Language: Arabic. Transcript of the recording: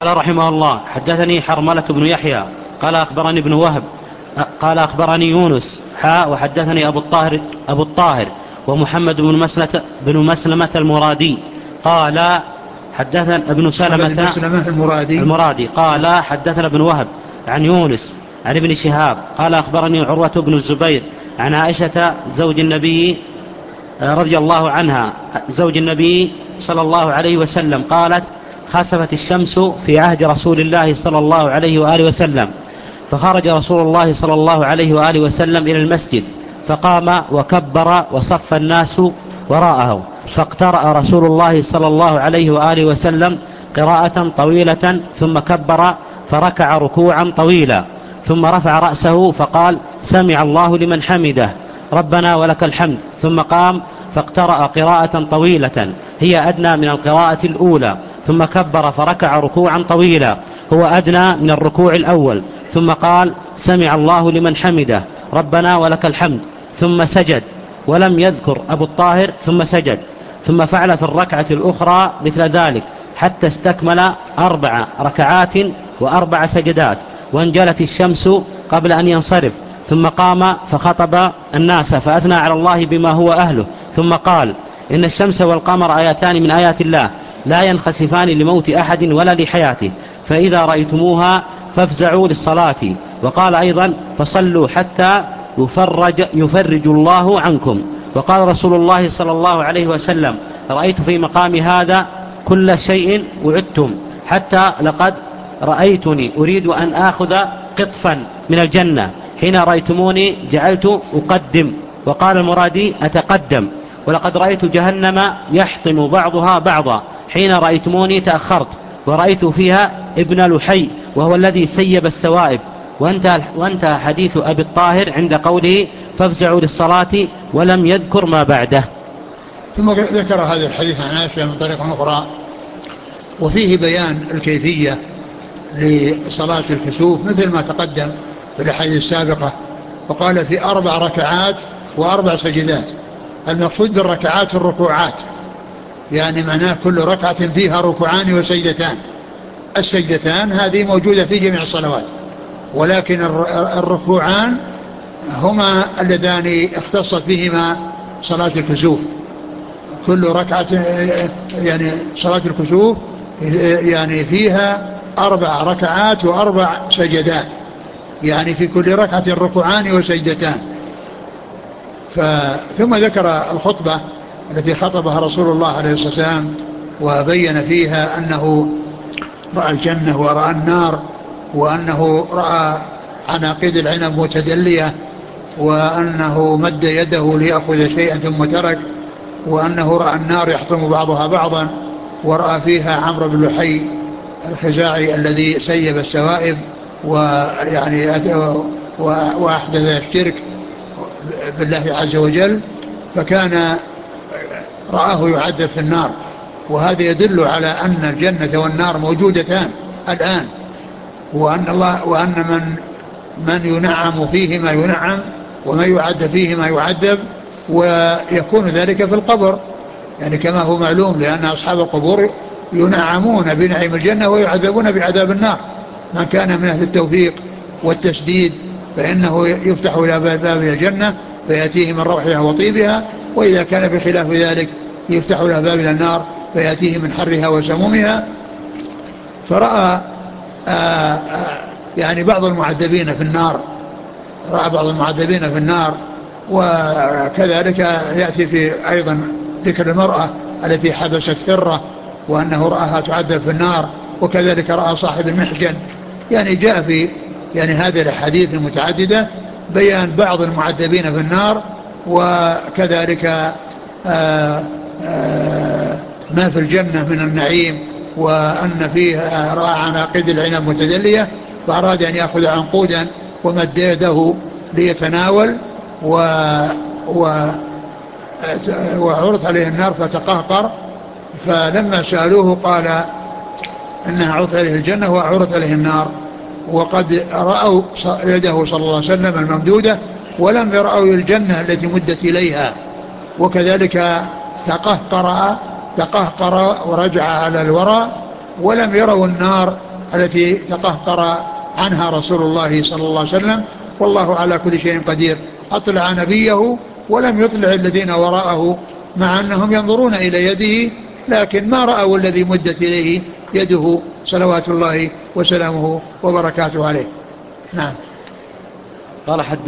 قال رحمه الله: حدثني حرملة بن يحيى قال أخبرني ابن وهب قال أخبرني يونس وحدثني أبو الطاهر ومحمد بن مسلمة المرادي قال حدثنا ابن سلمة المرادي قال حدثنا ابن وهب عن يونس عن ابن شهاب قال أخبرني عروة بن الزبير عن عائشة زوج النبي رضي الله عنها زوج النبي صلى الله عليه وسلم قالت: خسفت الشمس في عهد رسول الله صلى الله عليه وآله وسلم، فخرج رسول الله صلى الله عليه وآله وسلم إلى المسجد، فقام وكبر وصف الناس وراءه، فاقترأ رسول الله صلى الله عليه وآله وسلم قراءة طويلة، ثم كبر فركع ركوعا طويلا، ثم رفع رأسه فقال: سمع الله لمن حمده ربنا ولك الحمد، ثم قام فاقترأ قراءة طويلة هي أدنى من القراءة الأولى، ثم كبر فركع ركوعا طويلا هو أدنى من الركوع الأول، ثم قال: سمع الله لمن حمده ربنا ولك الحمد، ثم سجد، ولم يذكر أبو الطاهر ثم سجد، ثم فعل في الركعة الأخرى مثل ذلك حتى استكمل 4 ركعات و4 سجدات، وانجلت الشمس قبل أن ينصرف، ثم قام فخطب الناس فأثنى على الله بما هو أهله، ثم قال: إن الشمس والقمر آيتان من آيات الله لا ينخسفان لموت أحد ولا لحياته، فإذا رأيتموها فافزعوا للصلاة. وقال أيضا: فصلوا حتى يفرج الله عنكم. وقال رسول الله صلى الله عليه وسلم: رأيت في مقام هذا كل شيء وعدتم، حتى لقد رأيتني أريد أن آخذ قطفا من الجنة، حين رأيتموني جعلت أقدم. وقال المرادي: أتقدم. ولقد رأيت جهنم يحطم بعضها بعضا، حين رأيتموني تأخرت، ورأيت فيها ابن لحي وهو الذي سيب السوائب. وانتهى حديث أبي الطاهر عند قوله: فافزعوا للصلاة، ولم يذكر ما بعده. ثم ذكر هذا الحديث عن عائشة من طريق أخرى، وفيه بيان الكيفية لصلاة الكسوف مثل ما تقدم في الأحاديث السابقة، وقال في 4 ركعات و4 سجدات. المقصود بالركعات الركوعات، يعني معناه كل ركعة فيها ركوعان وسجدتان. السجدتان هذه موجودة في جميع الصلوات، ولكن الركوعان هما اللذان اختصت بهما صلاة الكسوف. كل ركعة يعني صلاة الكسوف يعني فيها 4 ركعات و4 سجدات، يعني في كل ركعة ركوعان وسجدتان. ثم ذكر الخطبة التي خطبها رسول الله عليه الصلاة والسلام، وبين فيها أنه رأى الجنة ورأى النار، وأنه رأى عناقيد العنب متدلية، وأنه مد يده ليأخذ شيئا ثم ترك، وأنه رأى النار يحطم بعضها بعضا، ورأى فيها عمرو بن لحي الخزاعي الذي سيب السوائب ويعني وأحدث الشرك بالله عز وجل، فكان رآه يعذب في النار. وهذا يدل على أن الجنة والنار موجودتان الآن، وأن من ينعم فيه ما ينعم، ومن يعذب فيه ما يعذب، ويكون ذلك في القبر، يعني كما هو معلوم، لأن أصحاب القبور ينعمون بنعيم الجنة ويعذبون بعذاب النار. من كان من أهل التوفيق والتسديد فإنه يفتح إلى باب الجنة فيأتيه من روحها وطيبها، وإذا كان بخلاف ذلك يفتح إلى باب النار فيأتيه من حرها وسمومها. فرأى يعني بعض المعذبين في النار، رأى بعض المعذبين في النار. وكذلك يأتي في أيضا ذكر المرأة التي حبست فرة، وأنه رأها تعذب في النار، وكذلك رأى صاحب المحجن. يعني جاء في يعني هذه الحديث المتعددة بيان بعض المعذبين في النار، وكذلك ما في الجنة من النعيم، وأن فيه رأى عناقيد العنب متدلية، فأراد أن يأخذ عنقودا ومد يده ليتناول، وعرض عليه النار فتقهقر. فلما سألوه قال إنها عرضت عليه الجنة وعرضت عليه النار، وقد رأوا يده صلى الله عليه وسلم الممدودة ولم يرأوا الجنة التي مدت إليها. وكذلك تقهقر ورجع على الوراء ولم يروا النار التي تقهقر عنها رسول الله صلى الله عليه وسلم. والله على كل شيء قدير. أطلع نبيه ولم يطلع الذين وراءه مع أنهم ينظرون إلى يده، لكن ما رأوا الذي مدت إليه يده صلوات الله وسلامه وبركاته عليه. نعم. قال